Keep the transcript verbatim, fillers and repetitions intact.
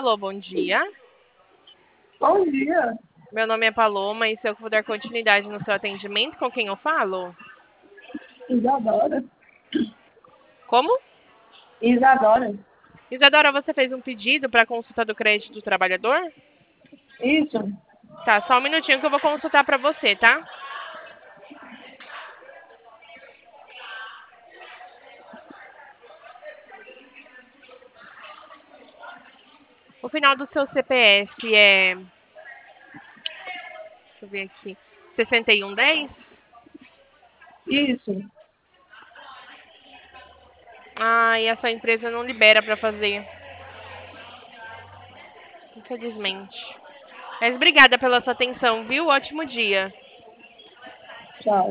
Alô, bom dia. Bom dia, Meu nome é Paloma e se eu puder continuidade no seu atendimento, com quem eu falo? Isadora. Como? Isadora. Isadora, você fez um pedido para consulta do crédito do trabalhador? Isso. Tá, só um minutinho que eu vou consultar para você, tá? O final do seu C P F é... Deixa eu ver aqui. sessenta e um dez? Isso. Ah, e a sua empresa não libera para fazer. Infelizmente. Mas obrigada pela sua atenção, viu? Ótimo dia. Tchau.